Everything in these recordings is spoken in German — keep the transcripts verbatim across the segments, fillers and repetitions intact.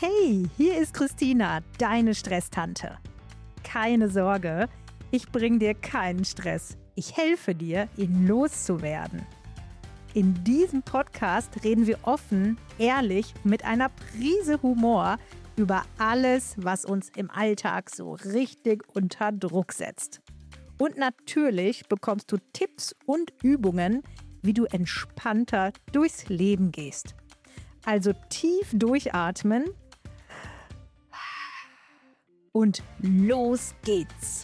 Hey, hier ist Christina, deine Stresstante. Keine Sorge, ich bringe dir keinen Stress. Ich helfe dir, ihn loszuwerden. In diesem Podcast reden wir offen, ehrlich, mit einer Prise Humor über alles, was uns im Alltag so richtig unter Druck setzt. Und natürlich bekommst du Tipps und Übungen, wie du entspannter durchs Leben gehst. Also tief durchatmen und los geht's.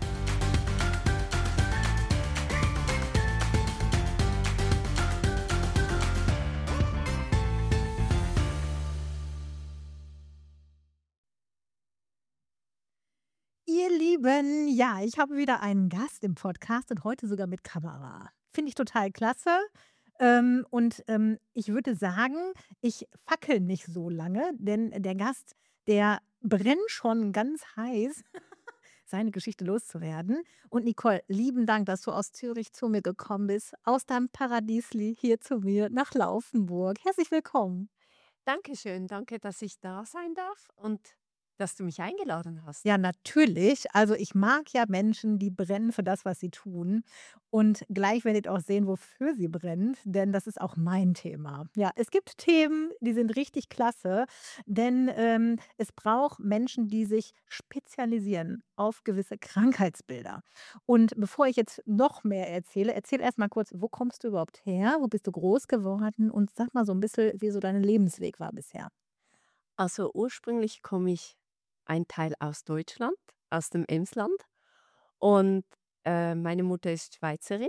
Ihr Lieben, ja, ich habe wieder einen Gast im Podcast und heute sogar mit Kamera. Finde ich total klasse. Ähm, und ähm, ich würde sagen, ich fackel nicht so lange, denn der Gast, der brennt schon ganz heiß, seine Geschichte loszuwerden. Und Nicole, lieben Dank, dass du aus Zürich zu mir gekommen bist, aus deinem Paradiesli hier zu mir nach Laufenburg. Herzlich willkommen. Dankeschön, danke, dass ich da sein darf und dass du mich eingeladen hast. Ja, natürlich. Also ich mag ja Menschen, die brennen für das, was sie tun. Und gleich werdet ihr auch sehen, wofür sie brennt, denn das ist auch mein Thema. Ja, es gibt Themen, die sind richtig klasse, denn ähm, es braucht Menschen, die sich spezialisieren auf gewisse Krankheitsbilder. Und bevor ich jetzt noch mehr erzähle, erzähl erst mal kurz, wo kommst du überhaupt her? Wo bist du groß geworden? Und sag mal so ein bisschen, wie so dein Lebensweg war bisher. Also ursprünglich komme ich ein Teil aus Deutschland, aus dem Emsland und äh, meine Mutter ist Schweizerin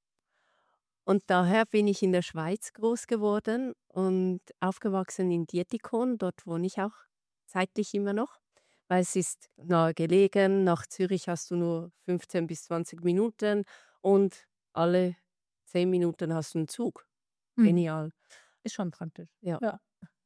und daher bin ich in der Schweiz groß geworden und aufgewachsen in Dietikon. Dort wohne ich auch zeitlich immer noch, weil es ist nahe gelegen. Nach Zürich hast du nur fünfzehn bis zwanzig Minuten und alle zehn Minuten hast du einen Zug. Mhm. Genial. Ist schon praktisch. Ja. Ja.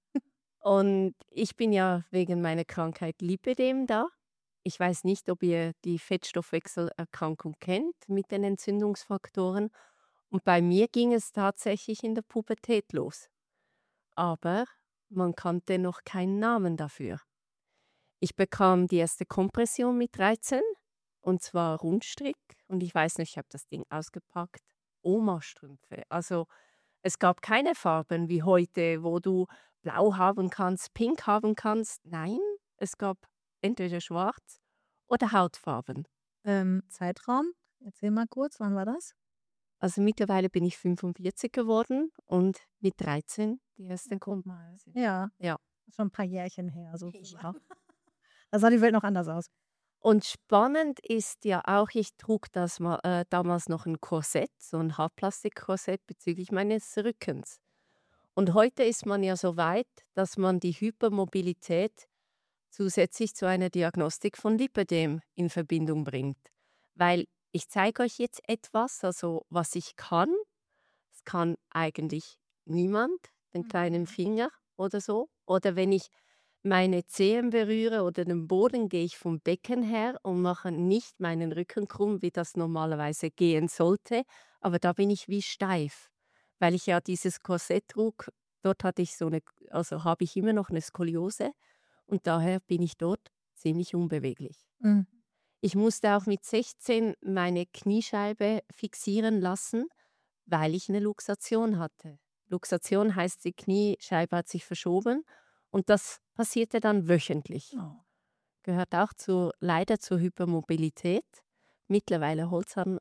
Und ich bin ja wegen meiner Krankheit Lipödem da. Ich weiß nicht, ob ihr die Fettstoffwechselerkrankung kennt mit den Entzündungsfaktoren. Und bei mir ging es tatsächlich in der Pubertät los. Aber man kannte noch keinen Namen dafür. Ich bekam die erste Kompression mit dreizehn, und zwar Rundstrick. Und ich weiß nicht, ich habe das Ding ausgepackt. Oma-Strümpfe. Also es gab keine Farben wie heute, wo du blau haben kannst, pink haben kannst. Nein, es gab entweder schwarz oder Hautfarben. Ähm, Zeitraum? Erzähl mal kurz, wann war das? Also mittlerweile bin ich fünfundvierzig geworden und mit dreizehn die erste Guck mal. Kompression. Ja, Ja. schon ein paar Jährchen her Ja. sozusagen. Da sah die Welt noch anders aus. Und spannend ist ja auch, ich trug das mal, äh, damals noch ein Korsett, so ein Hartplastikkorsett bezüglich meines Rückens. Und heute ist man ja so weit, dass man die Hypermobilität zusätzlich zu einer Diagnostik von Lipödem in Verbindung bringt. Weil ich zeige euch jetzt etwas, also was ich kann. Es kann eigentlich niemand, den kleinen Mhm. Finger oder so. Oder wenn ich meine Zehen berühre oder den Boden, gehe ich vom Becken her und mache nicht meinen Rücken krumm, wie das normalerweise gehen sollte. Aber da bin ich wie steif, weil ich ja dieses Korsett trug. Dort hatte ich so eine, also habe ich immer noch eine Skoliose und daher bin ich dort ziemlich unbeweglich. Mhm. Ich musste auch mit sechzehn meine Kniescheibe fixieren lassen, weil ich eine Luxation hatte. Luxation heißt, die Kniescheibe hat sich verschoben und das passierte dann wöchentlich. Oh. Gehört auch zu, leider zur Hypermobilität. Mittlerweile Holzern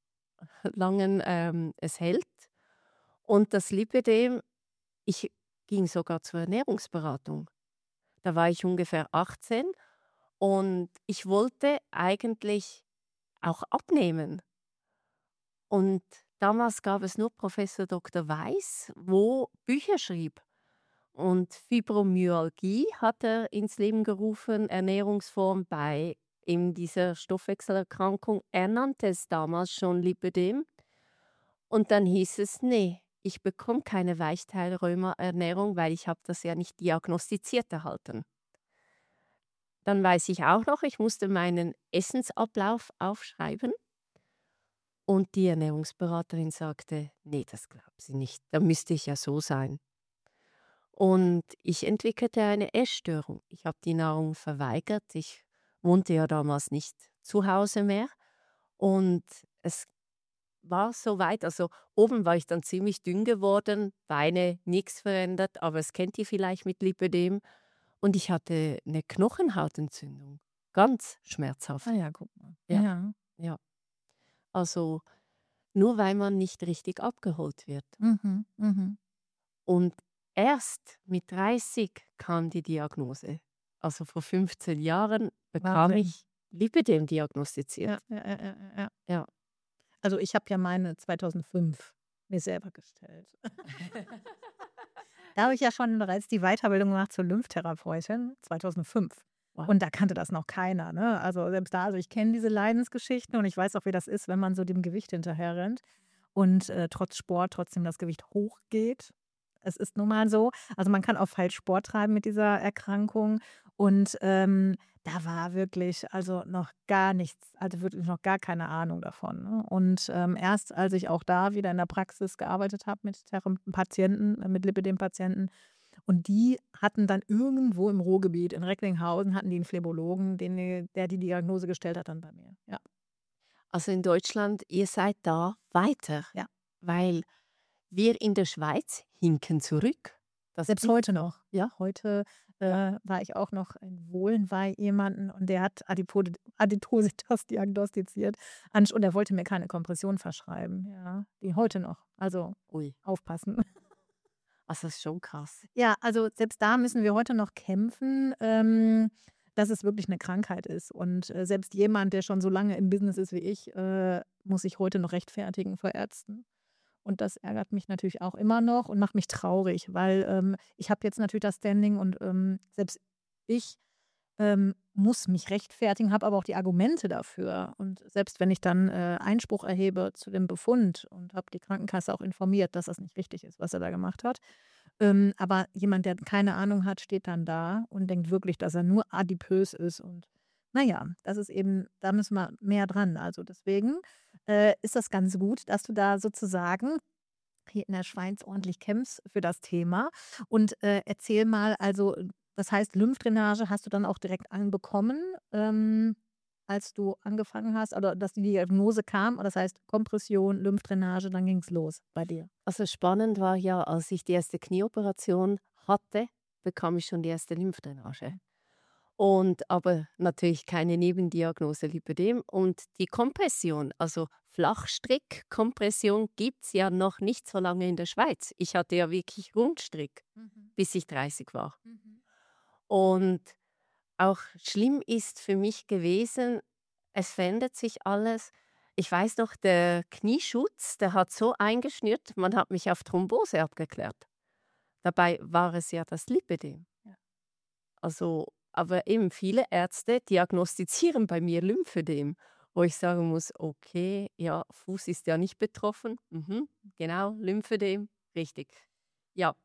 langen ähm, es hält. Und das Lipödem, ich ging sogar zur Ernährungsberatung. Da war ich ungefähr achtzehn und ich wollte eigentlich auch abnehmen. Und damals gab es nur Professor Doktor Weiß, wo Bücher schrieb. Und Fibromyalgie hat er ins Leben gerufen, Ernährungsform bei eben dieser Stoffwechselerkrankung. Er nannte es damals schon Lipödem. Und dann hieß es, nee, ich bekomme keine Weichteilrömerernährung, weil ich habe das ja nicht diagnostiziert erhalten. Dann weiß ich auch noch, ich musste meinen Essensablauf aufschreiben. Und die Ernährungsberaterin sagte, nee, das glaubt sie nicht, da müsste ich ja so sein. Und ich entwickelte eine Essstörung. Ich habe die Nahrung verweigert. Ich wohnte ja damals nicht zu Hause mehr. Und es war so weit, also oben war ich dann ziemlich dünn geworden, Beine nichts verändert, aber es kennt ihr vielleicht mit Lipödem. Und ich hatte eine Knochenhautentzündung. Ganz schmerzhaft. Ah ja, guck mal. Ja, Ja. ja. Also nur weil man nicht richtig abgeholt wird. Mhm. Mhm. Und erst mit dreißig kam die Diagnose. Also vor fünfzehn Jahren bekam Wahnsinn. ich Lipödem diagnostiziert. Ja, ja, ja, ja, ja. Ja. Also ich habe ja meine zweitausendfünf mir selber gestellt. Da habe ich ja schon bereits die Weiterbildung gemacht zur Lymphtherapeutin, zweitausendfünf. Wow. Und da kannte das noch keiner, ne? Also selbst da, also ich kenne diese Leidensgeschichten und ich weiß auch, wie das ist, wenn man so dem Gewicht hinterher rennt und äh, trotz Sport trotzdem das Gewicht hochgeht. Es ist nun mal so. Also man kann auch falsch Sport treiben mit dieser Erkrankung. Und ähm, da war wirklich also noch gar nichts, also wirklich noch gar keine Ahnung davon. Ne? Und ähm, erst als ich auch da wieder in der Praxis gearbeitet habe mit Thera- Patienten, äh, mit Lipidem-Patienten, und die hatten dann irgendwo im Ruhrgebiet, in Recklinghausen, hatten die einen Phlebologen, den, die- der die Diagnose gestellt hat, dann bei mir. Ja, Also in Deutschland, ihr seid da weiter, ja. weil wir in der Schweiz hinken zurück. Das Selbst ist heute noch. ja, Heute äh, war ich auch noch in Wohlen bei jemandem und der hat Adipode, Adipositas diagnostiziert Ansch- und er wollte mir keine Kompression verschreiben. Ja, die heute noch. Also ui, aufpassen. also das ist schon krass. Ja, also selbst da müssen wir heute noch kämpfen, ähm, dass es wirklich eine Krankheit ist. Und äh, selbst jemand, der schon so lange im Business ist wie ich, äh, muss sich heute noch rechtfertigen vor Ärzten. Und das ärgert mich natürlich auch immer noch und macht mich traurig, weil ähm, ich habe jetzt natürlich das Standing und ähm, selbst ich ähm, muss mich rechtfertigen, habe aber auch die Argumente dafür. Und selbst wenn ich dann äh, Einspruch erhebe zu dem Befund und habe die Krankenkasse auch informiert, dass das nicht richtig ist, was er da gemacht hat. Ähm, aber jemand, der keine Ahnung hat, steht dann da und denkt wirklich, dass er nur adipös ist. Und naja, das ist eben, da müssen wir mehr dran. Also deswegen äh, ist das ganz gut, dass du da sozusagen hier in der Schweiz ordentlich kämpfst für das Thema. Und äh, erzähl mal, also das heißt, Lymphdrainage hast du dann auch direkt anbekommen, ähm, als du angefangen hast, oder dass die Diagnose kam. Das heißt Kompression, Lymphdrainage, dann ging es los bei dir. Also spannend war ja, als ich die erste Knieoperation hatte, bekam ich schon die erste Lymphdrainage. Und aber natürlich keine Nebendiagnose Lipödem. Und die Kompression, also Flachstrickkompression, gibt es ja noch nicht so lange in der Schweiz. Ich hatte ja wirklich Rundstrick, Mhm. bis ich dreißig war. Mhm. Und auch schlimm ist für mich gewesen, es verändert sich alles. Ich weiß noch, der Knieschutz, der hat so eingeschnürt, man hat mich auf Thrombose abgeklärt. Dabei war es ja das Lipödem. Ja. Also, aber eben viele Ärzte diagnostizieren bei mir Lymphödem, wo ich sagen muss, okay, ja, Fuß ist ja nicht betroffen. Mhm, genau, Lymphödem, richtig. Ja.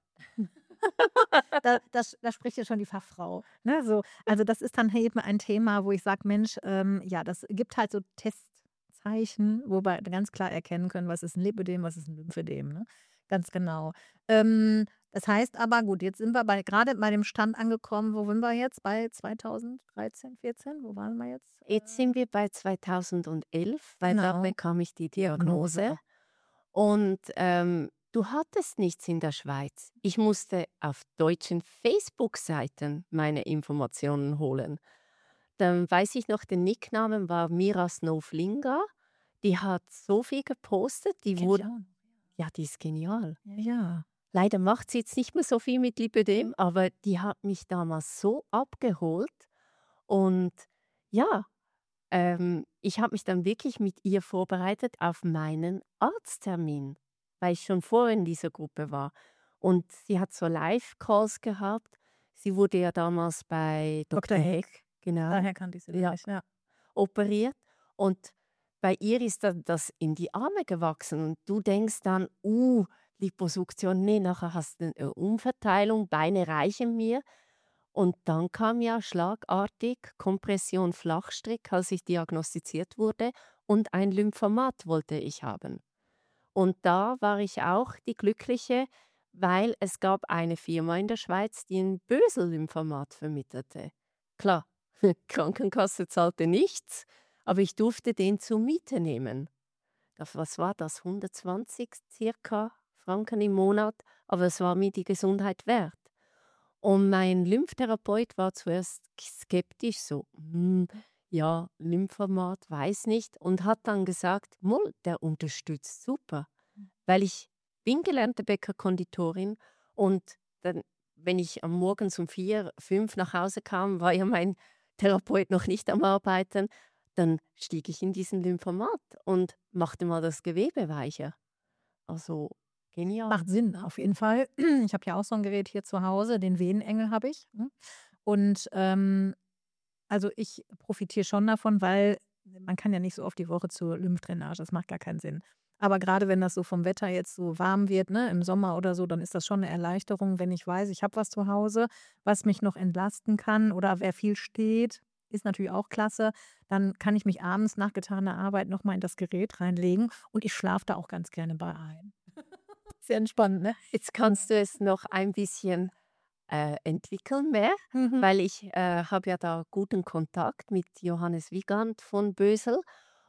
Da, das, da spricht ja schon die Fachfrau. Ne? So, also das ist dann eben ein Thema, wo ich sage, Mensch, ähm, ja, das gibt halt so Testzeichen, wo wir ganz klar erkennen können, was ist ein Lipödem, was ist ein Lymphödem. Ne? Ganz genau. Ähm, das heißt aber, gut, jetzt sind wir bei, gerade bei dem Stand angekommen, wo sind wir jetzt? Bei zweitausenddreizehn, vierzehn? Wo waren wir jetzt? Jetzt sind wir bei zweitausendelf, weil da Genau. bekam ich die Diagnose. Und ähm, du hattest nichts in der Schweiz. Ich musste auf deutschen Facebook-Seiten meine Informationen holen. Dann weiß ich noch, der Nickname war Mira Snowflinga. Die hat so viel gepostet, die Kenn ich wurde, auch noch. ja, die ist genial. Ja, ja. Leider macht sie jetzt nicht mehr so viel mit Lipödem, aber die hat mich damals so abgeholt. Und ja, ähm, ich habe mich dann wirklich mit ihr vorbereitet auf meinen Arzttermin, weil ich schon vorher in dieser Gruppe war. Und sie hat so Live-Calls gehabt. Sie wurde ja damals bei Doktor Doktor Heck, genau, Daher kannte ich sie ja, gleich, ja. operiert. Und bei ihr ist dann das in die Arme gewachsen. Und du denkst dann, uh, Liposuktion, nee, nachher hast du eine Umverteilung, Beine reichen mir. Und dann kam ja schlagartig Kompression Flachstrick, als ich diagnostiziert wurde, und ein Lymphomat wollte ich haben. Und da war ich auch die Glückliche, weil es gab eine Firma in der Schweiz, die ein Bösel-Lymphomat vermittelte. Klar, Krankenkasse zahlte nichts, aber ich durfte den zur Miete nehmen. Das, was war das? hundertzwanzig circa Franken im Monat, aber es war mir die Gesundheit wert. Und mein Lymphtherapeut war zuerst skeptisch, so, hm, ja, Lymphomat, weiß nicht, und hat dann gesagt, Moll, der unterstützt super, weil ich bin gelernte Bäckerkonditorin und dann, wenn ich am Morgens um vier, fünf nach Hause kam, war ja mein Therapeut noch nicht am Arbeiten, dann stieg ich in diesen Lymphomat und machte mal das Gewebe weicher. Also genial. Macht Sinn, auf jeden Fall. Ich habe ja auch so ein Gerät hier zu Hause, den Venenengel habe ich. Ne? Und ähm, also ich profitiere schon davon, weil man kann ja nicht so oft die Woche zur Lymphdrainage, das macht gar keinen Sinn. Aber gerade wenn das so vom Wetter jetzt so warm wird, ne, im Sommer oder so, dann ist das schon eine Erleichterung, wenn ich weiß, ich habe was zu Hause, was mich noch entlasten kann oder wer viel steht, ist natürlich auch klasse. Dann kann ich mich abends nach getaner Arbeit noch mal in das Gerät reinlegen und ich schlafe da auch ganz gerne bei ein. Sehr entspannt, ne? Jetzt kannst du es noch ein bisschen äh, entwickeln mehr, Mhm. weil ich äh, habe ja da guten Kontakt mit Johannes Wiegand von Bösel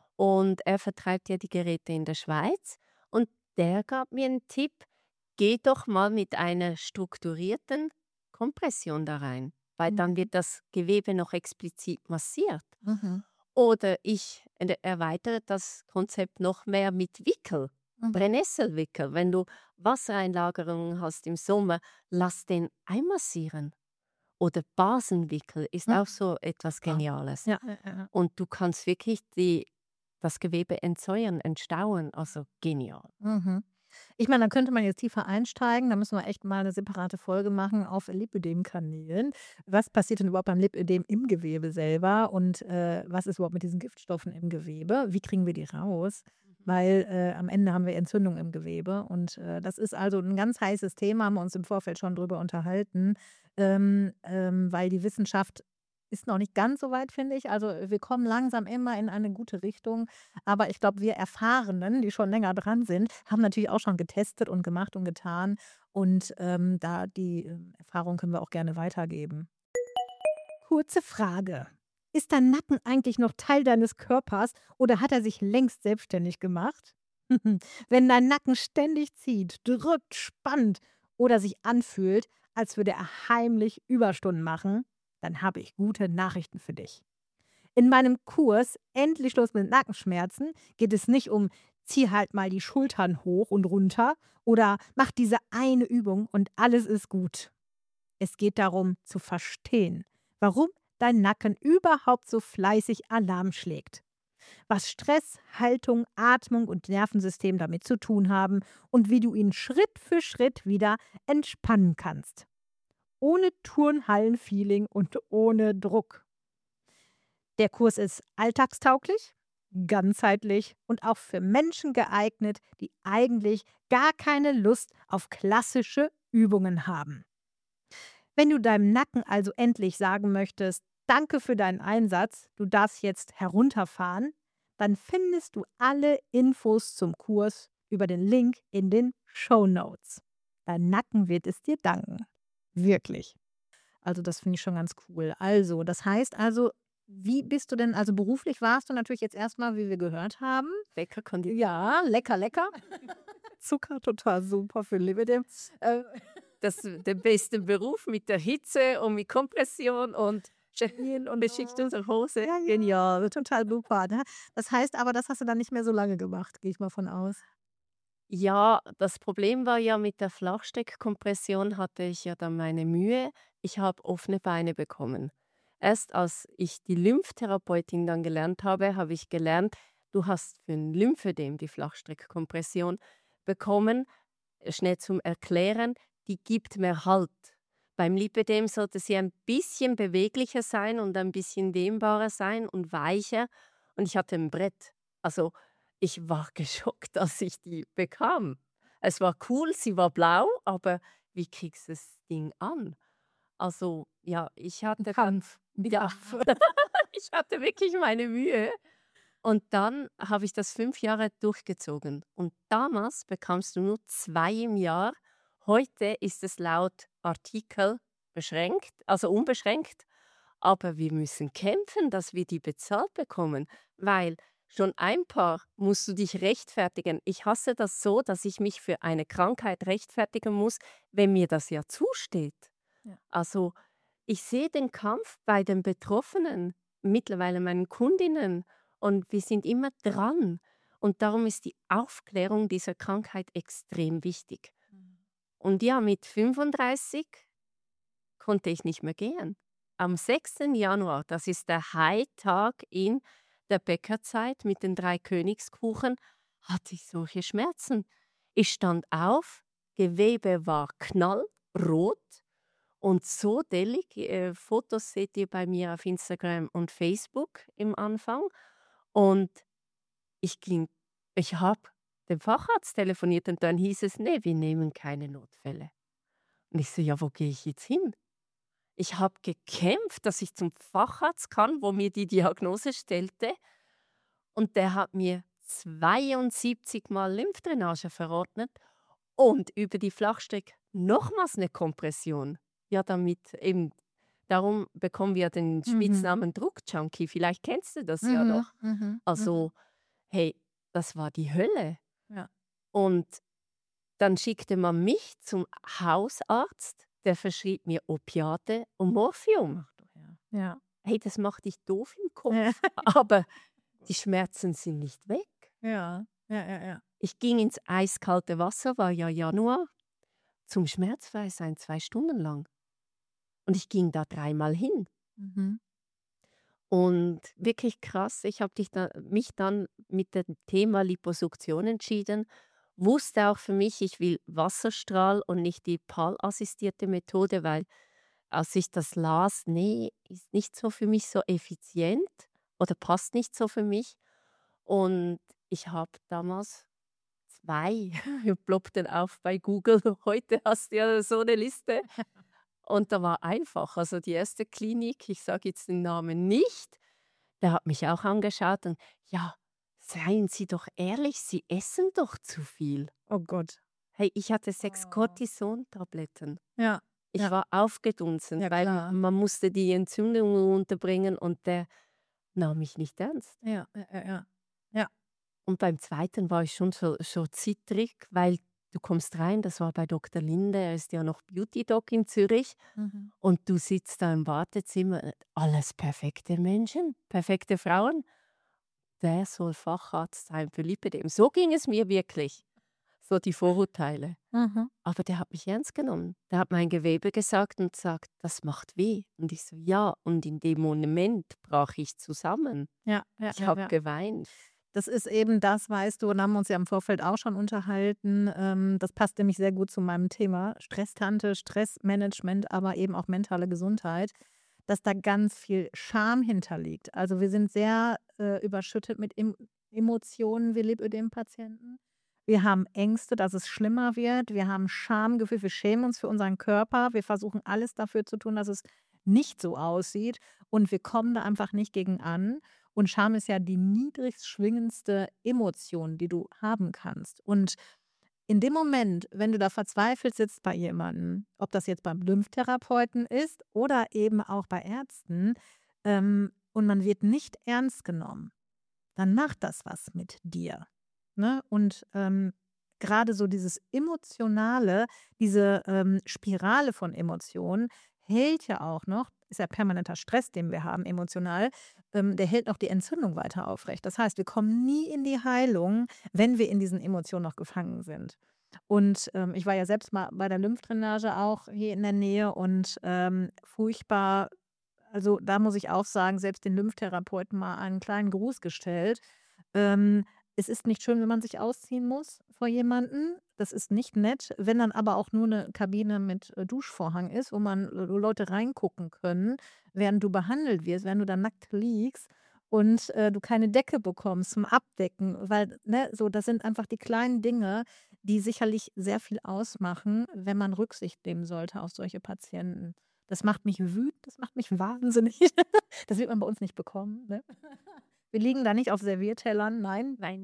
und er vertreibt ja die Geräte in der Schweiz und der gab mir einen Tipp, geh doch mal mit einer strukturierten Kompression da rein, weil dann Mhm. wird das Gewebe noch explizit massiert. Mhm. Oder ich ende- erweitere das Konzept noch mehr mit Wickel, Mhm. Brennnesselwickel. Wenn du Wassereinlagerungen hast im Sommer, lass den einmassieren. Oder Basenwickel ist Mhm. auch so etwas Geniales. Ja, ja, ja. Und du kannst wirklich die, das Gewebe entsäuern, entstauen. Also genial. Mhm. Ich meine, da könnte man jetzt tiefer einsteigen. Da müssen wir echt mal eine separate Folge machen auf Lipödem-Kanälen. Was passiert denn überhaupt beim Lipödem im Gewebe selber und, äh, was ist überhaupt mit diesen Giftstoffen im Gewebe? Wie kriegen wir die raus? Weil, äh, am Ende haben wir Entzündung im Gewebe und, äh, das ist also ein ganz heißes Thema, haben wir uns im Vorfeld schon drüber unterhalten, ähm, ähm, weil die Wissenschaft ist noch nicht ganz so weit, finde ich. Also, wir kommen langsam immer in eine gute Richtung. Aber ich glaube, wir Erfahrenen, die schon länger dran sind, haben natürlich auch schon getestet und gemacht und getan. Und ähm, da die ähm, Erfahrung können wir auch gerne weitergeben. Kurze Frage. Ist dein Nacken eigentlich noch Teil deines Körpers oder hat er sich längst selbstständig gemacht? Wenn dein Nacken ständig zieht, drückt, spannt oder sich anfühlt, als würde er heimlich Überstunden machen, dann habe ich gute Nachrichten für dich. In meinem Kurs „Endlich Schluss mit Nackenschmerzen“ geht es nicht um „Zieh halt mal die Schultern hoch und runter“ oder „Mach diese eine Übung und alles ist gut“. Es geht darum, zu verstehen, warum dein Nacken überhaupt so fleißig Alarm schlägt, was Stress, Haltung, Atmung und Nervensystem damit zu tun haben und wie du ihn Schritt für Schritt wieder entspannen kannst. Ohne Turnhallen-Feeling und ohne Druck. Der Kurs ist alltagstauglich, ganzheitlich und auch für Menschen geeignet, die eigentlich gar keine Lust auf klassische Übungen haben. Wenn du deinem Nacken also endlich sagen möchtest, danke für deinen Einsatz, du darfst jetzt herunterfahren, dann findest du alle Infos zum Kurs über den Link in den Shownotes. Dein Nacken wird es dir danken. Wirklich. Also das finde ich schon ganz cool. Also, das heißt also, wie bist du denn also beruflich warst du natürlich jetzt erstmal, wie wir gehört haben Bäckerkonditor. ja, lecker, lecker. Zucker total super für Lipödem. Äh, Das ist der beste Beruf mit der Hitze und mit Kompression und Chemien und Beschichtung der Hose. ja, genial, total super, ne? Das heißt aber, das hast du dann nicht mehr so lange gemacht, gehe ich mal von aus. Ja, das Problem war ja mit der Flachsteckkompression hatte ich ja dann meine Mühe. Ich habe offene Beine bekommen. Erst als ich die Lymphtherapeutin dann gelernt habe, habe ich gelernt, du hast für ein Lymphödem die Flachsteckkompression bekommen. Schnell zum Erklären, die gibt mehr Halt. Beim Lipödem sollte sie ein bisschen beweglicher sein und ein bisschen dehnbarer sein und weicher. Und ich hatte ein Brett. Also ich war geschockt, dass ich die bekam. Es war cool, sie war blau, aber wie kriegst du das Ding an? Also ja, ich hatte dann, Kampf. ja, ich hatte wirklich meine Mühe. Und dann habe ich das fünf Jahre durchgezogen. Und damals bekamst du nur zwei im Jahr. Heute ist es laut Artikel beschränkt, also unbeschränkt, aber wir müssen kämpfen, dass wir die bezahlt bekommen, weil schon ein paar musst du dich rechtfertigen. Ich hasse das so, dass ich mich für eine Krankheit rechtfertigen muss, wenn mir das ja zusteht. Ja. Also ich sehe den Kampf bei den Betroffenen, mittlerweile meinen Kundinnen, und wir sind immer dran. Und darum ist die Aufklärung dieser Krankheit extrem wichtig. Und ja, mit fünfunddreißig konnte ich nicht mehr gehen. Am sechsten Januar, das ist der High-Tag in der Bäckerzeit mit den drei Königskuchen, hatte ich solche Schmerzen. Ich stand auf, Gewebe war knallrot und so dellig. Äh, Fotos seht ihr bei mir auf Instagram und Facebook im Anfang. Und ich ging, ich habe dem Facharzt telefoniert und dann hieß es, nee, wir nehmen keine Notfälle. Und ich so, ja, wo gehe ich jetzt hin? Ich habe gekämpft, dass ich zum Facharzt kann, wo mir die Diagnose stellte. Und der hat mir zweiundsiebzig Mal Lymphdrainage verordnet und über die Flachstrecke nochmals eine Kompression. Ja, damit eben, darum bekommen wir den Mhm. Spitznamen Druckjunkie. Vielleicht kennst du das ja Mhm. noch. Mhm. Mhm. Also, hey, das war die Hölle. Ja. Und dann schickte man mich zum Hausarzt, der verschrieb mir Opiate und Morphium. Ach du Herr. Ja. Hey, das macht dich doof im Kopf, Ja. aber die Schmerzen sind nicht weg. Ja. Ja, ja, ja. Ich ging ins eiskalte Wasser, war ja Januar, zum schmerzfrei sein, zwei Stunden lang. Und ich ging da dreimal hin. Mhm. Und wirklich krass, ich habe da, mich dann mit dem Thema Liposuktion entschieden, wusste auch für mich, ich will Wasserstrahl und nicht die P A L-assistierte Methode, weil als ich das las, nee, ist nicht so für mich so effizient oder passt nicht so für mich. Und ich habe damals zwei, ploppten auf bei Google, heute hast du ja so eine Liste. Und da war einfach, also die erste Klinik, ich sage jetzt den Namen nicht, der hat mich auch angeschaut und ja, seien Sie doch ehrlich, Sie essen doch zu viel. Oh Gott. Hey, ich hatte sechs Oh. Cortison-Tabletten. Ja. Ich Ja. war aufgedunsen, Ja, weil klar. man musste die Entzündung runterbringen und der nahm mich nicht ernst. Ja, ja, ja, ja. Ja. Und beim zweiten war ich schon so, so zittrig, weil du kommst rein, das war bei Doktor Linde, er ist ja noch Beauty-Doc in Zürich. Mhm. Und du sitzt da im Wartezimmer, alles perfekte Menschen, perfekte Frauen. Der soll Facharzt sein für Lipidem. So ging es mir wirklich. So die Vorurteile. Mhm. Aber der hat mich ernst genommen. Der hat mein Gewebe gesagt und sagt, das macht weh. Und ich so, ja. Und in dem Moment brach ich zusammen. Ja, ja, Ich ja, habe ja. geweint. Das ist eben das, weißt du, und haben wir uns ja im Vorfeld auch schon unterhalten. Ähm, das passt nämlich sehr gut zu meinem Thema. Stresstante, Stressmanagement, aber eben auch mentale Gesundheit, dass da ganz viel Scham hinterliegt. Also wir sind sehr äh, überschüttet mit em Emotionen, wir Lipödem-Patienten. Wir haben Ängste, dass es schlimmer wird. Wir haben Schamgefühl, wir schämen uns für unseren Körper. Wir versuchen alles dafür zu tun, dass es nicht so aussieht. Und wir kommen da einfach nicht gegen an. Und Scham ist ja die niedrigst schwingendste Emotion, die du haben kannst. Und in dem Moment, wenn du da verzweifelt sitzt bei jemandem, ob das jetzt beim Lymphtherapeuten ist oder eben auch bei Ärzten, ähm, und man wird nicht ernst genommen, dann macht das was mit dir. Ne? Und ähm, gerade so dieses Emotionale, diese ähm, Spirale von Emotionen hält ja auch noch, ist ja permanenter Stress, den wir haben emotional, ähm, der hält noch die Entzündung weiter aufrecht. Das heißt, wir kommen nie in die Heilung, wenn wir in diesen Emotionen noch gefangen sind. Und ähm, ich war ja selbst mal bei der Lymphdrainage auch hier in der Nähe und ähm, furchtbar, also da muss ich auch sagen, selbst den Lymphtherapeuten mal einen kleinen Gruß gestellt. Ähm, es ist nicht schön, wenn man sich ausziehen muss vor jemanden. Das ist nicht nett. Wenn dann aber auch nur eine Kabine mit äh, Duschvorhang ist, wo man äh, wo Leute reingucken können, während du behandelt wirst, während du da nackt liegst und äh, du keine Decke bekommst zum Abdecken, weil, ne, so, das sind einfach die kleinen Dinge, die sicherlich sehr viel ausmachen, wenn man Rücksicht nehmen sollte auf solche Patienten. Das macht mich wütend, das macht mich wahnsinnig. Das wird man bei uns nicht bekommen. Ne? Wir liegen da nicht auf Serviertellern, nein. Nein.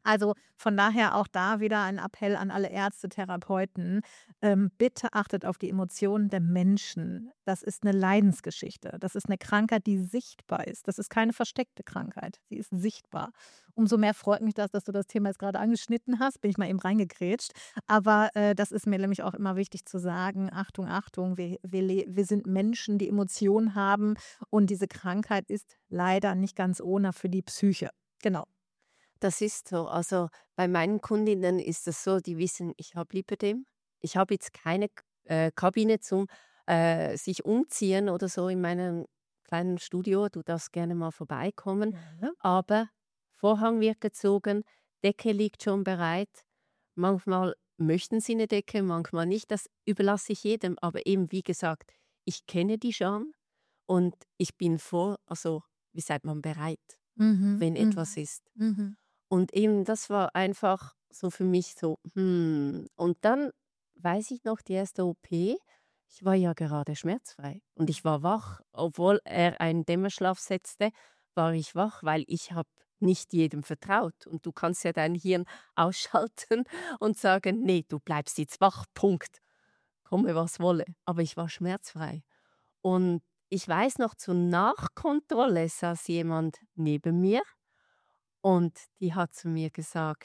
Also von daher auch da wieder ein Appell an alle Ärzte, Therapeuten. Ähm, bitte achtet auf die Emotionen der Menschen. Das ist eine Leidensgeschichte. Das ist eine Krankheit, die sichtbar ist. Das ist keine versteckte Krankheit. Sie ist sichtbar. Umso mehr freut mich das, dass du das Thema jetzt gerade angeschnitten hast. Bin ich mal eben reingegrätscht. Aber äh, das ist mir nämlich auch immer wichtig zu sagen. Achtung, Achtung, wir, wir, le- wir sind Menschen, die Emotionen haben. Und diese Krankheit ist leider nicht ganz ohne für die Psyche. Genau. Das ist so. Also bei meinen Kundinnen ist es so, die wissen, ich habe Lipödem. Ich habe jetzt keine äh, Kabine zum äh, sich umziehen oder so in meinem kleinen Studio. Du darfst gerne mal vorbeikommen. Gerne. Aber Vorhang wird gezogen, Decke liegt schon bereit. Manchmal möchten sie eine Decke, manchmal nicht. Das überlasse ich jedem. Aber eben, wie gesagt, ich kenne die schon und ich bin vor, also wie sagt man, bereit, Mhm, wenn etwas mhm, ist. mhm. Und eben das war einfach so für mich so, hm. Und dann weiß ich noch, die erste O P, ich war ja gerade schmerzfrei und ich war wach. Obwohl er einen Dämmerschlaf setzte, war ich wach, weil ich habe nicht jedem vertraut. Und du kannst ja dein Hirn ausschalten und sagen, nee, du bleibst jetzt wach, Punkt. Komme, was wolle. Aber ich war schmerzfrei. Und ich weiß noch, zur Nachkontrolle saß jemand neben mir und die hat zu mir gesagt,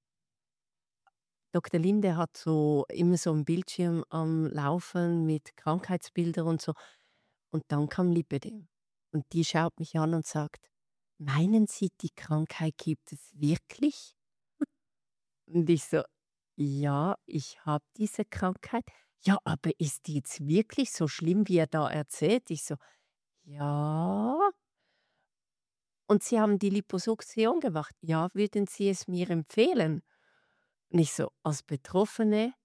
Doktor Linde hat so immer so 'n Bildschirm am Laufen mit Krankheitsbildern und so. Und dann kam Lipödem. Und die schaut mich an und sagt: „Meinen Sie, die Krankheit gibt es wirklich?“ Und ich so: „Ja, ich habe diese Krankheit.“ „Ja, aber ist die jetzt wirklich so schlimm, wie er da erzählt?“ Ich so: „Ja.“ „Und Sie haben die Liposuktion gemacht?“ „Ja, würden Sie es mir empfehlen?“ Und ich so: „Als Betroffene,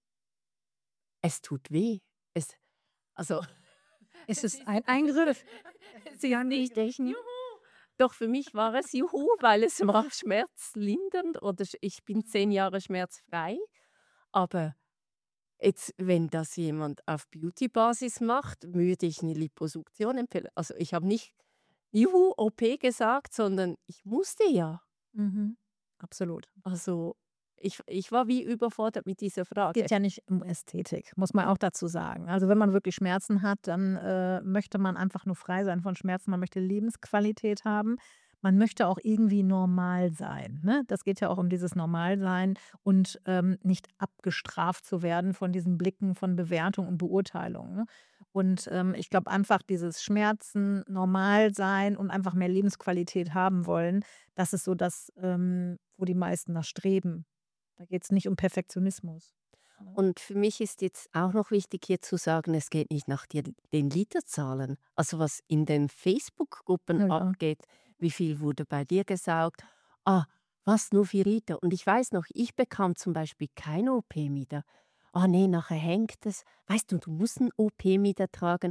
es tut weh.“ Es also, Ist es es ist ein Eingriff? es Sie ist haben nicht wirklich rechnen? juhu. Doch für mich war es juhu, weil es war schmerzlindernd oder sch ich bin zehn Jahre schmerzfrei. Aber jetzt, wenn das jemand auf Beauty-Basis macht, würde ich eine Liposuktion empfehlen. Also, ich habe nicht juhu, O P gesagt, sondern ich musste ja. Mhm. Absolut. Also, ich ich war wie überfordert mit dieser Es Frage. geht ja nicht um Ästhetik, muss man Ja. auch dazu sagen. Also, wenn man wirklich Schmerzen hat, dann, äh, möchte man einfach nur frei sein von Schmerzen. Man möchte Lebensqualität haben. Man möchte auch irgendwie normal sein, ne? Das geht ja auch um dieses Normalsein und, ähm, nicht abgestraft zu werden von diesen Blicken von Bewertung und Beurteilung, ne? Und, ähm, ich glaube einfach dieses Schmerzen, normal sein und einfach mehr Lebensqualität haben wollen, das ist so das, ähm, wo die meisten nach streben. Da geht es nicht um Perfektionismus, ne? Und für mich ist jetzt auch noch wichtig, hier zu sagen, es geht nicht nach dir den Literzahlen. Also was in den Facebook-Gruppen Ja, ja. abgeht, wie viel wurde bei dir gesaugt? Ah, was nur für Liter? Und ich weiß noch, ich bekam zum Beispiel keine O P-Mieder. Ah nee, nachher hängt es. Weißt du, du musst ein O P-Mieder tragen.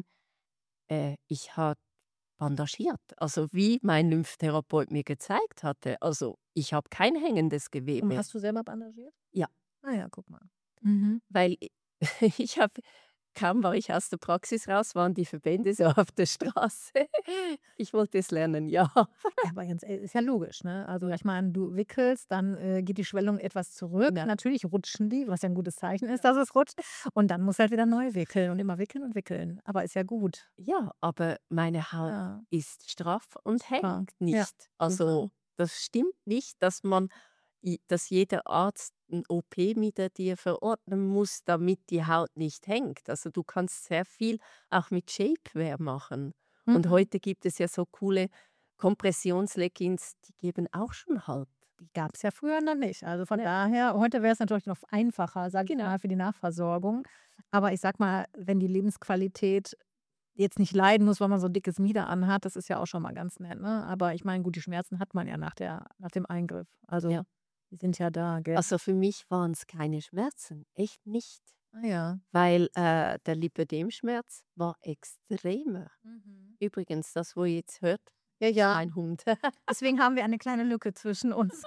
Äh, ich habe bandagiert, also wie mein Lymphtherapeut mir gezeigt hatte. Also ich habe kein hängendes Und Gewebe. hast du selber bandagiert? Ja. Ah ja, guck mal. Mhm. Weil i ich habe kaum war ich aus der Praxis raus, waren die Verbände so auf der Straße. Ich wollte es lernen, ja. Ja, aber ganz ehrlich, ist ja logisch, ne? Also, Ja, ich meine, du wickelst, dann, äh, geht die Schwellung etwas zurück. ja. Natürlich rutschen die, was ja ein gutes Zeichen ist, dass es rutscht. Und dann musst du halt wieder neu wickeln und immer wickeln und wickeln. Aber ist ja gut. Ja, aber meine Haut Ja, ist straff und super. hängt Ja, nicht. super. Also, das stimmt nicht, dass man i dass jeder Arzt 'n O P mit dir verordnen muss, damit die Haut nicht hängt. Also, du kannst sehr viel auch mit Shapewear machen. Und Mhm. heute gibt es ja so coole Kompressionsleggings, die geben auch schon Halt. Die gab es ja früher noch nicht. Also, von daher heute wäre es natürlich noch einfacher, sage ich Genau. mal, für die Nachversorgung. Aber ich sage mal, wenn die Lebensqualität jetzt nicht leiden muss, weil man so 'n dickes Mieder anhat, das ist ja auch schon mal ganz nett, ne? Aber ich meine, gut, die Schmerzen hat man ja nach der nach dem Eingriff. Also, Ja. die sind ja da, gell? Also, für mich waren es keine Schmerzen, echt nicht. Ah ja. Weil, äh, der Lipödemschmerz war extremer. Mhm. Übrigens, das, wo ihr jetzt hört, Ja, ist ja. mein Hund. Deswegen haben wir eine kleine Lücke zwischen uns.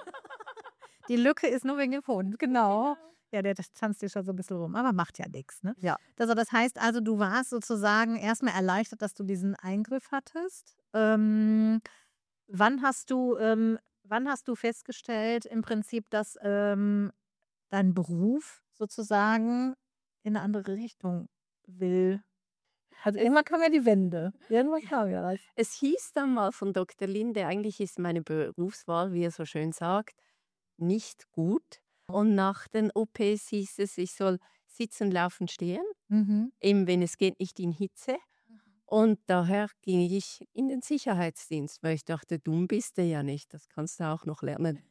Die Lücke ist nur wegen dem Hund, genau. Genau. Ja, der das tanzt hier schon so 'n bisschen rum, aber macht ja nix, ne? Ja. Also, das heißt also, du warst sozusagen erst mal erleichtert, dass du diesen Eingriff hattest. Ähm, wann hast du ähm, wann hast du festgestellt im Prinzip, dass, ähm, dein Beruf sozusagen in 'ne andere Richtung will? Also, Es irgendwann kam ja die Wende. Irgendwann kam ja das. es hieß dann mal von Doktor Linde, eigentlich ist meine Berufswahl, wie er so schön sagt, nicht gut. Und nach den O Ps hieß es, ich soll sitzen, laufen, stehen, Mhm. eben wenn es geht, nicht in Hitze. Und daher ging ich in den Sicherheitsdienst, weil ich dachte, dumm bist du ja nicht, das kannst du auch noch lernen.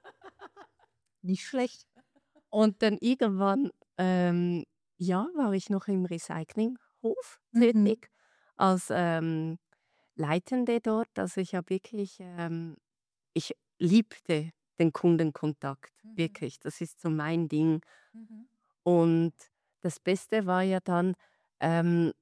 Nicht schlecht. Und dann irgendwann, ähm, ja, war ich noch im Recyclinghof Mhm. tätig als, ähm, Leitende dort. Also, ich habe wirklich, ähm ich liebte den Kundenkontakt, Mhm. wirklich. Das ist so mein Ding. Mhm. Und das Beste war ja dann, ähm,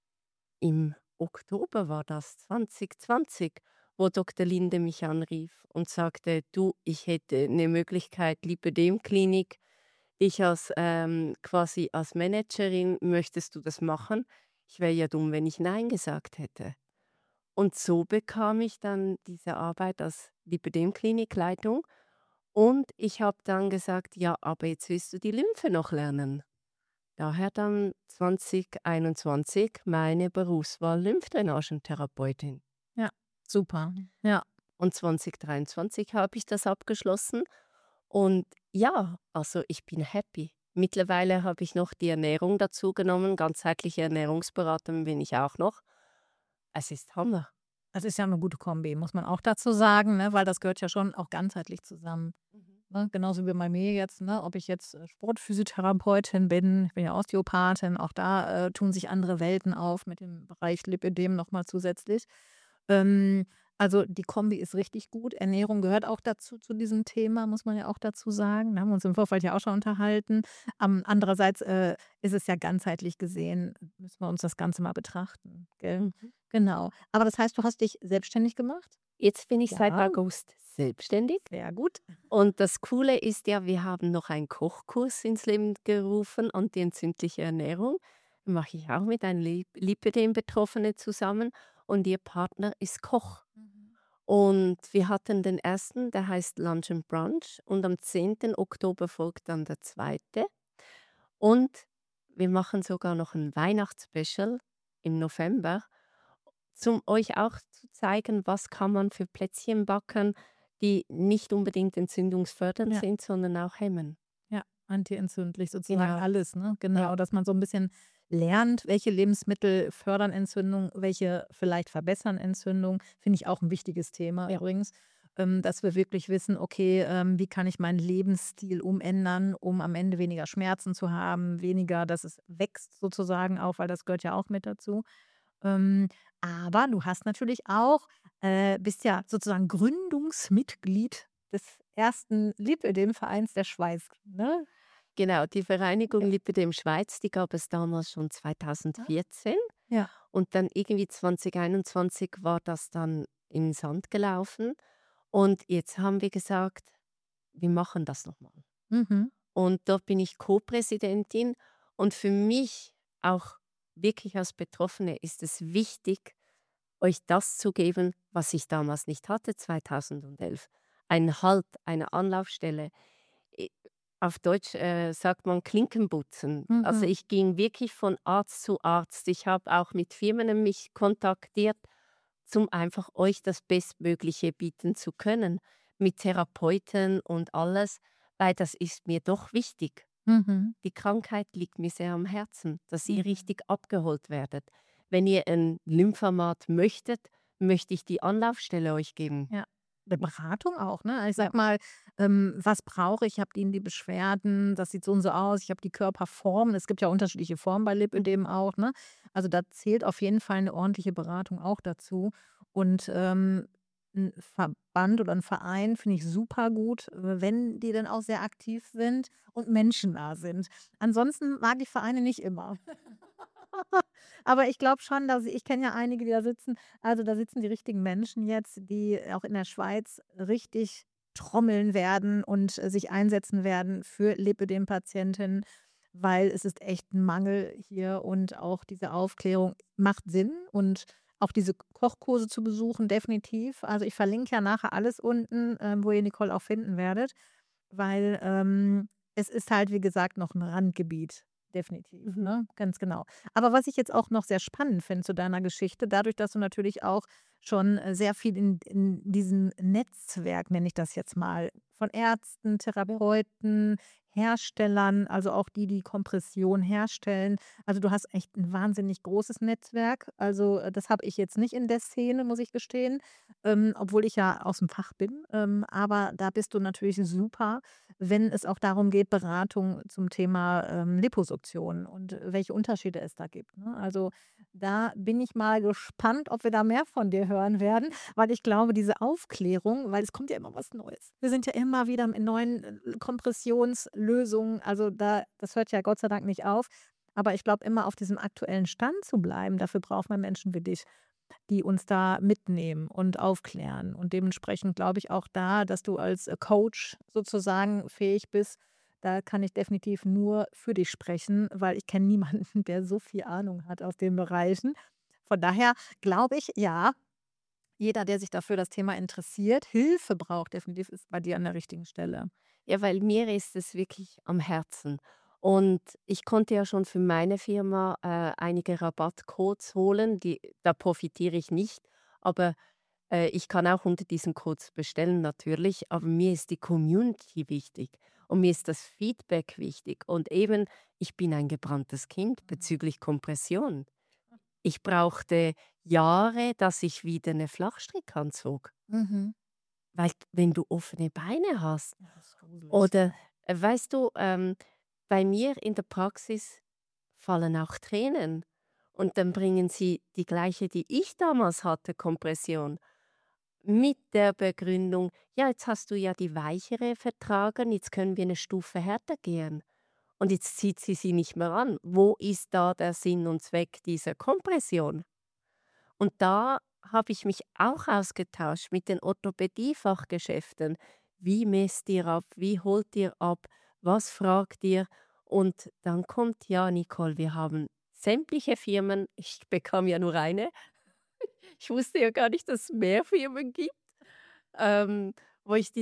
im Oktober war das, zwanzig zwanzig, wo Doktor Linde mich anrief und sagte: „Du, ich hätte eine Möglichkeit, Lipödem-Klinik, dich als, ähm quasi als Managerin, möchtest du das machen?“ Ich wäre ja dumm, wenn ich nein gesagt hätte. Und so bekam ich dann diese Arbeit als Lipödem-Klinikleitung und ich habe dann gesagt: „Ja, aber jetzt willst du die Lymphe noch lernen.“ Daher dann zwanzig einundzwanzig meine Berufswahl Lymphdrainagentherapeutin. Ja, super. Ja. Und zwanzig dreiundzwanzig habe ich das abgeschlossen und ja, also ich bin happy. Mittlerweile habe ich noch die Ernährung dazu genommen, ganzheitliche Ernährungsberaterin bin ich auch noch. Es ist Hammer. Das ist ja 'ne gute Kombi, muss man auch dazu sagen, ne, weil das gehört ja schon auch ganzheitlich zusammen, Mhm. ne? Genauso wie bei mir jetzt, ne, ob ich jetzt, äh, Sportphysiotherapeutin bin, ich bin ja Osteopathin, auch da, äh, tun sich andere Welten auf mit dem Bereich Lipödem noch mal zusätzlich. Ähm, also die Kombi ist richtig gut. Ernährung gehört auch dazu, zu diesem Thema, muss man ja auch dazu sagen. Da haben wir uns im Vorfeld ja auch schon unterhalten. Ähm, andererseits, äh, ist es ja ganzheitlich gesehen, müssen wir uns das Ganze mal betrachten, gell? Mhm. Genau. Aber das heißt, du hast dich selbstständig gemacht? Jetzt bin ich seit Ja, August selbstständig sehr gut. und das Coole ist ja, wir haben noch einen Kochkurs ins Leben gerufen und die entzündliche Ernährung mache ich auch mit einer Lip Lipödem-Betroffene zusammen und ihr Partner ist Koch. Mhm. Und wir hatten den ersten, der heißt Lunch and Brunch und am zehnten Oktober folgt dann der zweite. Und wir machen sogar noch ein Weihnachtsspecial im November, zum euch auch zu zeigen, was kann man für Plätzchen backen, die nicht unbedingt entzündungsfördernd Ja, sind, sondern auch hemmen. ja, antientzündlich sozusagen Genau, alles, ne? ja. Genau, dass man so ein bisschen lernt, welche Lebensmittel fördern Entzündung, welche vielleicht verbessern Entzündung, finde ich auch ein wichtiges Thema Ja. übrigens, ähm, dass wir wirklich wissen, okay, ähm, wie kann ich meinen Lebensstil umändern, um am Ende weniger Schmerzen zu haben, weniger, dass es wächst sozusagen auch, weil das gehört ja auch mit dazu. Ähm, aber du hast natürlich auch äh, bist ja sozusagen Gründungsmitglied des ersten Lipödem-Vereins der Schweiz, ne? Genau, die Vereinigung Ja. Lipödem Schweiz, die gab es damals schon Ah. zweitausendvierzehn Ja. und dann irgendwie zwanzig einundzwanzig war das dann in den Sand gelaufen und jetzt haben wir gesagt, wir machen das noch mal. Mhm. Und dort bin ich Co-Präsidentin und für mich auch wirklich als Betroffene ist es wichtig, euch das zu geben, was ich damals nicht hatte, zweitausendelf. Einen Halt, eine Anlaufstelle. I Auf Deutsch, äh, sagt man Klinkenputzen. Also, Mhm. ich ging wirklich von Arzt zu Arzt. Ich habe auch mit Firmen mich kontaktiert, zum einfach euch das Bestmögliche bieten zu können, mit Therapeuten und alles, weil das ist mir doch wichtig. Mhm. Die Krankheit liegt mir sehr am Herzen, dass ihr Mhm. richtig abgeholt werdet. Wenn ihr ein Lymphomat möchtet, möchte ich die Anlaufstelle euch geben. Ja. 'Ne Beratung auch, ne? Ich Ja. sage mal, ähm, was brauche ich? Ich habe die und die Beschwerden, das sieht so und so aus, ich habe die Körperformen. Es gibt ja unterschiedliche Formen bei Mhm. Lipödem auch, ne? Also, da zählt auf jeden Fall eine ordentliche Beratung auch dazu. Und, ähm, 'n Verband oder ein Verein finde ich super gut, äh, wenn die dann auch sehr aktiv sind und menschennah sind. Ansonsten mag ich Vereine nicht immer. Aber ich glaube schon, dass ich kenne ja einige, die da sitzen. Also, da sitzen die richtigen Menschen jetzt, die auch in der Schweiz richtig trommeln werden und, äh, sich einsetzen werden für Lipödem-Patientinnen, weil es ist echt ein Mangel hier und auch diese Aufklärung macht Sinn und auch diese Kochkurse zu besuchen, definitiv. Also ich verlinke ja nachher alles unten, ähm, wo ihr Nicole auch finden werdet, weil ähm, es ist halt, wie gesagt, noch ein Randgebiet. Definitiv, Mhm. ne? Ganz genau. Aber was ich jetzt auch noch sehr spannend finde zu deiner Geschichte, dadurch, dass du natürlich auch schon äh, sehr viel in, in diesem Netzwerk, nenne ich das jetzt mal, von Ärzten, Therapeuten, Herstellern, also auch die, die Kompression herstellen. Also du hast echt ein wahnsinnig großes Netzwerk. Also äh, das habe ich jetzt nicht in der Szene, muss ich gestehen, ähm, obwohl ich ja aus dem Fach bin. Ähm, aber da bist du natürlich super, wenn es auch darum geht, Beratung zum Thema ähm, Liposuktion und äh, welche Unterschiede es da gibt. Ne? Also da bin ich mal gespannt, ob wir da mehr von dir hören werden, weil ich glaube, diese Aufklärung, weil es kommt ja immer was Neues. Wir sind ja immer wieder in neuen äh, Kompressionslösungen. Also da, das hört ja Gott sei Dank nicht auf. Aber ich glaube, immer auf diesem aktuellen Stand zu bleiben, dafür braucht man Menschen wie dich, die uns da mitnehmen und aufklären. Und dementsprechend glaube ich auch da, dass du als äh, Coach sozusagen fähig bist. Da kann ich definitiv nur für dich sprechen, weil ich kenne niemanden, der so viel Ahnung hat aus den Bereichen. Von daher glaube ich, ja, jeder, der sich dafür das Thema interessiert, Hilfe braucht, definitiv ist bei dir an der richtigen Stelle. Ja, weil mir ist es wirklich am Herzen. Und ich konnte ja schon für meine Firma äh, einige Rabattcodes holen, die, da profitiere ich nicht. Aber äh, ich kann auch unter diesen Codes bestellen natürlich. Aber mir ist die Community wichtig und mir ist das Feedback wichtig. Und eben, ich bin ein gebranntes Kind bezüglich Kompression. Ich brauchte Jahre, dass ich wieder eine Flachstrick anzog. Mhm. Weil wenn du offene Beine hast Ja, das ist gruselig. oder, äh, weißt du, ähm, bei mir in der Praxis fallen auch Tränen und dann bringen sie die gleiche, die ich damals hatte, Kompression, mit der Begründung: „Ja, jetzt hast du ja die weichere vertragen, jetzt können wir eine Stufe härter gehen und jetzt zieht sie sie nicht mehr an. Wo ist da der Sinn und Zweck dieser Kompression?“ Und da habe ich mich auch ausgetauscht mit den Orthopädiefachgeschäften. Wie messt ihr ab? Wie holt ihr ab? Was fragt ihr? Und dann kommt, ja, Nicole, wir haben sämtliche Firmen. Ich bekam ja nur eine. Ich wusste ja gar nicht, dass es mehr Firmen gibt, ähm, wo ich die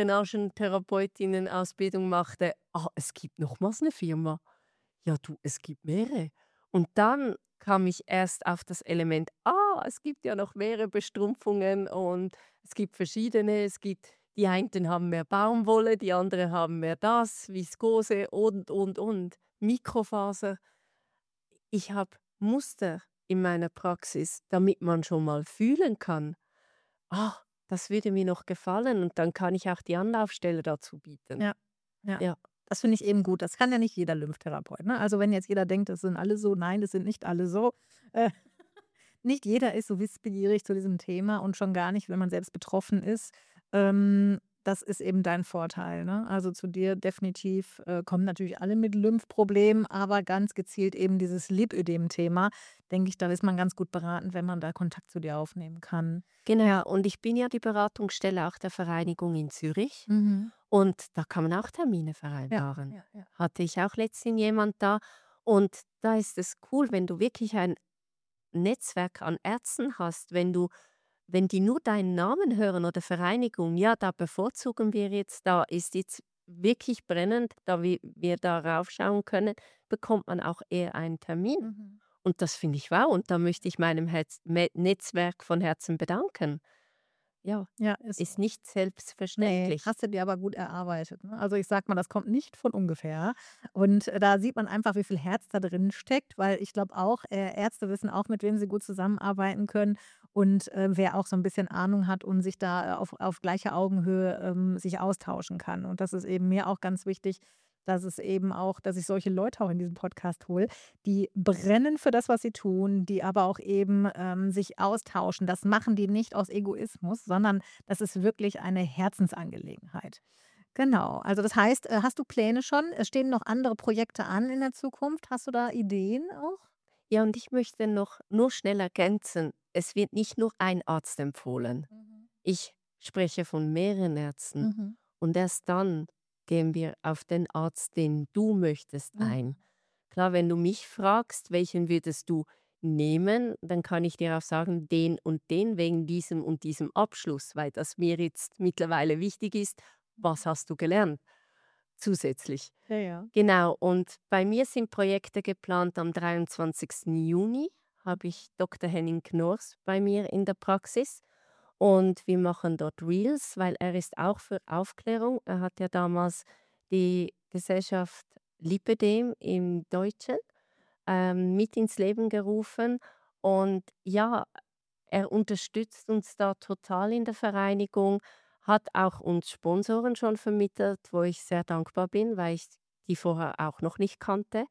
Lymphdrainagentherapeutinnen-Ausbildung machte. Ah, es gibt nochmals eine Firma. Ja, du, es gibt mehrere. Und dann kam ich erst auf das Element, ah, es gibt ja noch mehrere Bestrumpfungen und es gibt verschiedene. Es gibt, die einen haben mehr Baumwolle, die anderen haben mehr das, Viskose und, und, und. Mikrofaser. Ich habe Muster in meiner Praxis, damit man schon mal fühlen kann, ah, das würde mir noch gefallen und dann kann ich auch die Anlaufstelle dazu bieten. Ja, ja. Ja. Das finde ich eben gut. Das kann ja nicht jeder Lymphtherapeut, ne? Also, wenn jetzt jeder denkt, das sind alle so, nein, das sind nicht alle so. Äh, nicht jeder ist so wissbegierig zu diesem Thema und schon gar nicht, wenn man selbst betroffen ist. Ähm, das ist eben dein Vorteil, ne? Also, zu dir definitiv, äh, kommen natürlich alle mit Lymphproblemen, aber ganz gezielt eben dieses Lipödem-Thema, denke ich, da ist man ganz gut beraten, wenn man da Kontakt zu dir aufnehmen kann. Genau, und ich bin ja die Beratungsstelle auch der Vereinigung in Zürich Mhm. und da kann man auch Termine Ja, vereinbaren. ja, ja. Hatte ich auch letztens jemand da und da ist es cool, wenn du wirklich ein Netzwerk an Ärzten hast, wenn du wenn die nur deinen Namen hören oder Vereinigung, ja, da bevorzugen wir jetzt, da ist jetzt wirklich brennend, da wir, wir da raufschauen können, bekommt man auch eher einen Termin. Mhm. Und das finde ich wow und da möchte ich meinem Herz Me Netzwerk von Herzen bedanken. Ja, Ja, ist ist so. nicht Ne, selbstverständlich. hast du dir aber gut erarbeitet, ne? Also, ich sage mal, das kommt nicht von ungefähr. Und, äh, da sieht man einfach, wie viel Herz da drin steckt, weil ich glaube auch, äh, Ärzte wissen auch, mit wem sie gut zusammenarbeiten können und, äh, wer auch so ein bisschen Ahnung hat und sich da, äh, auf auf gleicher Augenhöhe, ähm, sich austauschen kann. Und das ist eben mir auch ganz wichtig, dass es eben auch dass ich solche Leute auch in diesen Podcast hole, die brennen für das, was sie tun, die aber auch eben, ähm, sich austauschen. Das machen die nicht aus Egoismus, sondern das ist wirklich eine Herzensangelegenheit. Genau. Also das heißt, äh, hast du Pläne schon? Es stehen noch andere Projekte an in der Zukunft. Hast du da Ideen auch? Ja, und ich möchte noch nur schnell ergänzen, es wird nicht nur ein Arzt empfohlen. Mhm. Ich spreche von mehreren Ärzten Mhm. und erst dann gehen wir auf den Arzt, den du möchtest, ein. Mhm. Klar, wenn du mich fragst, welchen würdest du nehmen, dann kann ich dir auch sagen, den und den wegen diesem und diesem Abschluss, weil das mir jetzt mittlerweile wichtig ist. Was hast du gelernt zusätzlich? Ja, ja. Genau, und bei mir sind Projekte geplant. Am dreiundzwanzigsten Juni habe ich Doktor Henning Knorrs bei mir in der Praxis und wir machen dort Reels, weil er ist auch für Aufklärung. Er hat ja damals die Gesellschaft Lipödem im Deutschen ähm, mit ins Leben gerufen und ja, er unterstützt uns da total in der Vereinigung, hat auch uns Sponsoren schon vermittelt, wo ich sehr dankbar bin, weil ich die vorher auch noch nicht kannte.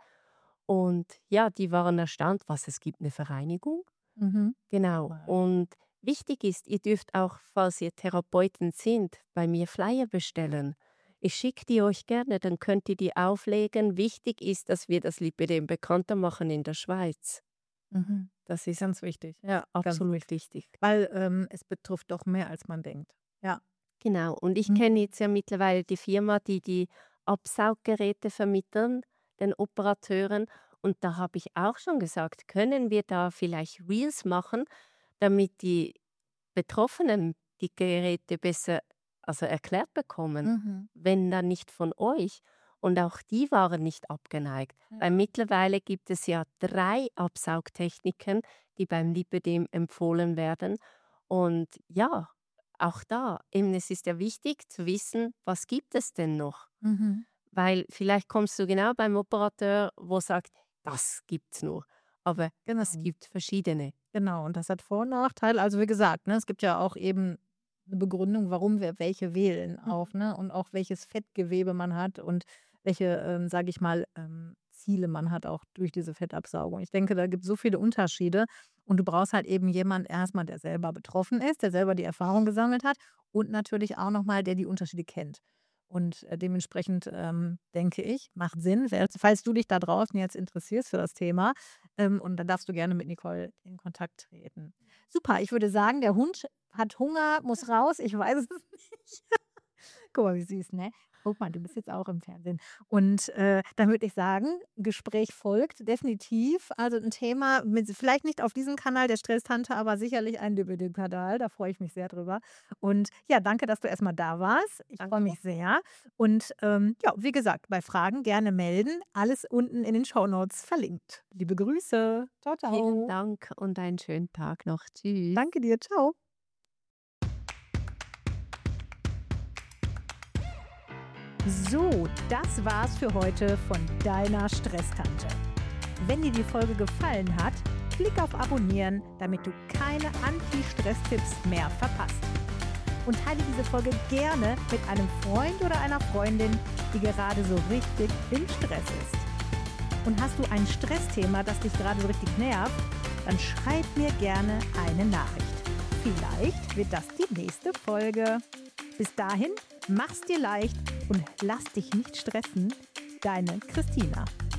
Und ja, die waren erstaunt, was es gibt, eine Vereinigung. Mhm. Genau. Wow. Und wichtig ist, ihr dürft auch, falls ihr Therapeuten sind, bei mir Flyer bestellen. Ich schicke die euch gerne, dann könnt ihr die auflegen. Wichtig ist, dass wir das Lipödem bekannter machen in der Schweiz. Mhm. Das ist Ganz wichtig. Ja, ganz absolut wichtig. wichtig. Weil ähm, es betrifft doch mehr, als man denkt. Ja. Genau. Und ich Mhm. kenne jetzt ja mittlerweile die Firma, die die Absauggeräte vermitteln, den Operateuren. Und da habe ich auch schon gesagt, können wir da vielleicht Reels machen, damit die Betroffenen die Geräte besser also erklärt bekommen, Mhm. wenn dann nicht von euch. Und auch die waren nicht abgeneigt. Ja. Weil mittlerweile gibt es ja drei Absaugtechniken, die beim Lipödem empfohlen werden. Und ja, auch da, eben, es ist ja wichtig zu wissen, was gibt es denn noch? Mhm. Weil vielleicht kommst du genau beim Operateur, wo sagt, das gibt's nur. Aber Genau. es gibt verschiedene. Genau, und das hat Vor- und Nachteile. Also wie gesagt, ne, es gibt ja auch eben eine Begründung, warum wir welche wählen auch, ne? Und auch welches Fettgewebe man hat und welche, ähm, sage ich mal, ähm, Ziele man hat auch durch diese Fettabsaugung. Ich denke, da gibt es so viele Unterschiede und du brauchst halt eben jemanden erstmal, der selber betroffen ist, der selber die Erfahrung gesammelt hat und natürlich auch nochmal, der die Unterschiede kennt. Und äh, dementsprechend ähm, denke ich, macht Sinn, wer- falls du dich da draußen jetzt interessierst für das Thema, ähm, und dann darfst du gerne mit Nicole in Kontakt treten. Super, ich würde sagen, der Hund hat Hunger, muss raus. Ich weiß es nicht. Guck mal, wie süß, ne? Guck mal, du bist jetzt auch im Fernsehen. Und äh, dann würde ich sagen, Gespräch folgt definitiv. Also ein Thema, mit, vielleicht nicht auf diesem Kanal der Stresstante, aber sicherlich ein Lipödem-Kanal. Da freue ich mich sehr drüber. Und ja, danke, dass du erstmal da warst. Ich freue Danke. mich sehr. Und ähm, ja, wie gesagt, bei Fragen gerne melden. Alles unten in den Shownotes verlinkt. Liebe Grüße. Ciao, Vielen ciao. Dank und einen schönen Tag noch. Tschüss. Danke dir. Ciao. So, das war's für heute von deiner Stresstante. Wenn dir die Folge gefallen hat, klick auf Abonnieren, damit du keine Anti-Stress-Tipps mehr verpasst. Und teile diese Folge gerne mit einem Freund oder einer Freundin, die gerade so richtig im Stress ist. Und hast du ein Stressthema, das dich gerade so richtig nervt, dann schreib mir gerne eine Nachricht. Vielleicht wird das die nächste Folge. Bis dahin, mach's dir leicht und lass dich nicht stressen. Deine Christina.